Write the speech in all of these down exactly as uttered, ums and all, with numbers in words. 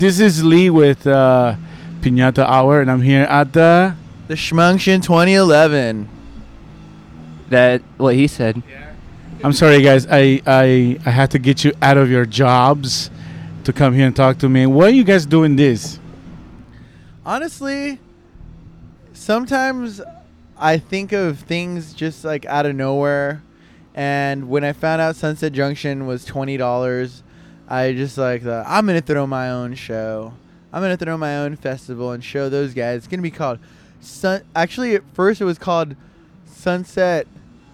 This is Lee with uh, Piñata Hour, and I'm here at the... The Schmunction twenty eleven. That what he said. I'm sorry, guys. I, I I had to get you out of your jobs to come here and talk to me. Why are you guys doing this? Honestly, sometimes I think of things just like out of nowhere. And when I found out Sunset Junction was twenty dollars, I just like, thought, I'm going to throw my own show. I'm going to throw my own festival and show those guys. It's going to be called... Sun. Actually, at first it was called Sunset...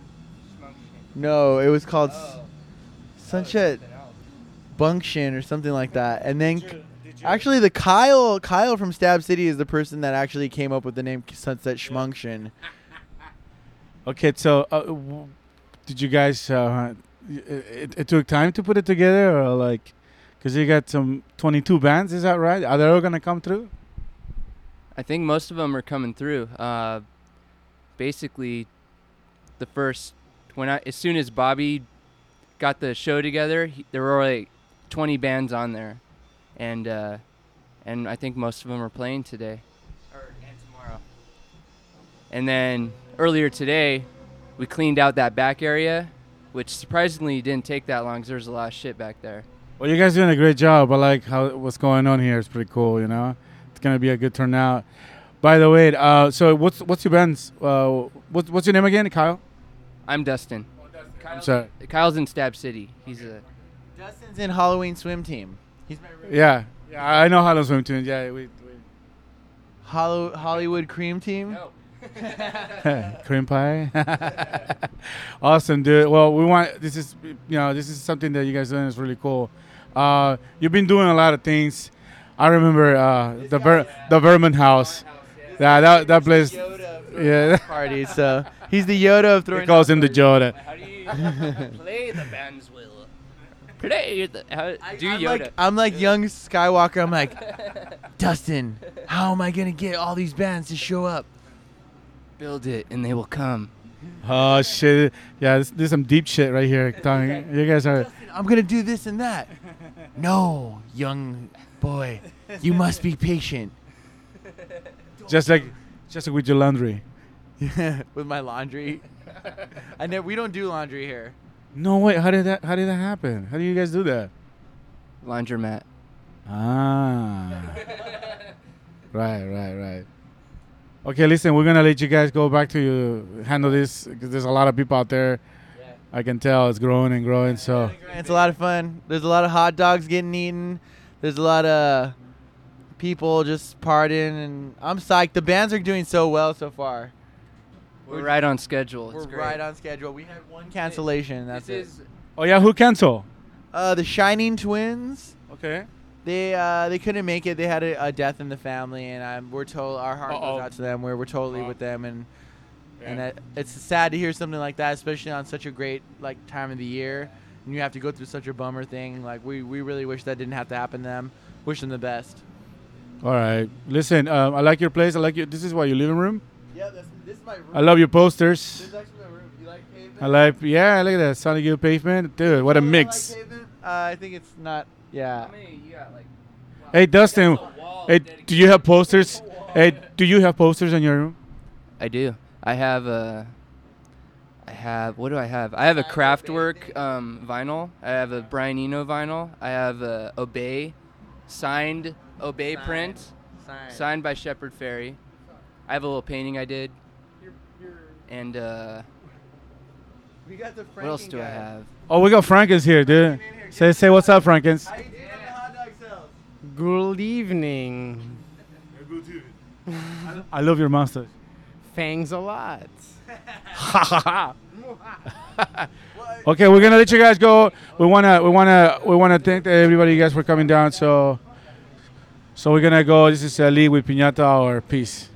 No, it was called oh. Sunset Bunction or something like that. And then, did you, did you actually, the Kyle Kyle from Stab City is the person that actually came up with the name Sunset Schmunction. Okay, so uh, w- did you guys? Uh, it, it took time to put it together, or like, because you got some twenty-two bands. Is that right? Are they all gonna come through? I think most of them are coming through. Uh, basically, the first. When I, as soon as Bobby got the show together, he, there were like twenty bands on there, and uh, and I think most of them are playing today, or and tomorrow. And then earlier today, we cleaned out that back area, which surprisingly didn't take that long because there's a lot of shit back there. Well, you guys doing a great job. I like how what's going on here. It's pretty cool. You know, it's gonna be a good turnout. By the way, uh, so what's what's your band's? Uh, what's what's your name again, Kyle? I'm Dustin. Oh, Dustin. Kyle's, I'm sorry. Kyle's in Stab City. He's a. Dustin's in Halloween Swim Team. He's my roommate. Yeah, yeah, I know Halloween Swim Team. Yeah, we. we. Hollow, Hollywood Cream Team. No. Cream pie. Awesome, dude. Well, we want this is you know this is something that you guys doing is really cool. Uh, you've been doing a lot of things. I remember uh, the Ver- the Vermin House. Yeah, that that place. Yeah. Party. So he's the Yoda of throwing. He calls him the Yoda. How do you play the bands will? Play the how, do I'm Yoda. like, I'm like young Skywalker. I'm like, Dustin, how am I gonna get all these bands to show up? Build it and they will come. Oh shit! Yeah, this, this is some deep shit right here. Talking, you guys are. Dustin, I'm gonna do this and that. No, young boy, you must be patient. Just like, just like with your laundry. Yeah, with my laundry. I know we don't do laundry here. No wait, how did that? How did that happen? How do you guys do that? Laundromat. Ah. right, right, right. Okay, listen, we're gonna let you guys go back to you handle this because there's a lot of people out there. Yeah. I can tell it's growing and growing. So it's a lot of fun. There's a lot of hot dogs getting eaten. There's a lot of people just partying, and I'm psyched. The bands are doing so well so far. We're right on schedule. We're it's great. right on schedule. We had one cancellation. That's it. Oh yeah, who canceled? Uh, the Shining Twins. Okay. They uh they couldn't make it. They had a, a death in the family, and um, we're told our heart Uh-oh. goes out to them. We're we're totally Uh-oh. with them, and Yeah. and that, it's sad to hear something like that, especially on such a great like time of the year, and you have to go through such a bummer thing. Like we we really wish that didn't have to happen to them. Wish them the best. All right. Listen, um, I like your place. I like your. This is what, your living room? Yeah, this, this is my room. I love your posters. This is actually my room. You like pavement? I like. Yeah, look at that. Sonic Youth Pavement. Dude, what a Oh, I mix. like pavement? Uh, I think it's not. Yeah. How many you got? Like. Wow. Hey, Dustin. That's a wall Hey, dedicated do you have to posters? the wall. Hey, do you have posters in your room? I do. I have a. I have. What do I have? I have a Kraftwerk um, vinyl. I have a Brian Eno vinyl. I have a Obey, signed Obey Signed. print, Sign. signed by Shepard Fairey. I have a little painting I did. And uh, We got the what else Franken do I guy. have? Oh, we got Frankens here, dude. Say, say what's up, Frankens. How you doing on the hot dog sales? Good evening. I love your mustache. Thanks a lot. Okay, we're gonna let you guys go. We wanna, we wanna, we wanna thank everybody, you guys, for coming down. So, so we're gonna go. This is uh, Lee with Piñata or Peace.